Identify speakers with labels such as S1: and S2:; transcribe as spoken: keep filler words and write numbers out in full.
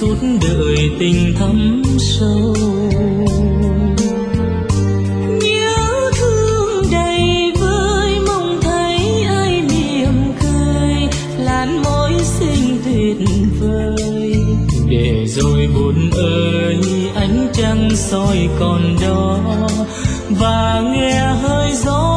S1: suốt đời tình thắm sâu. Nhớ thương đầy vơi mong thấy ai mỉm cười, làn môi xinh tuyệt vời. Để rồi buồn ơi ánh trăng soi còn đó, và nghe hơi gió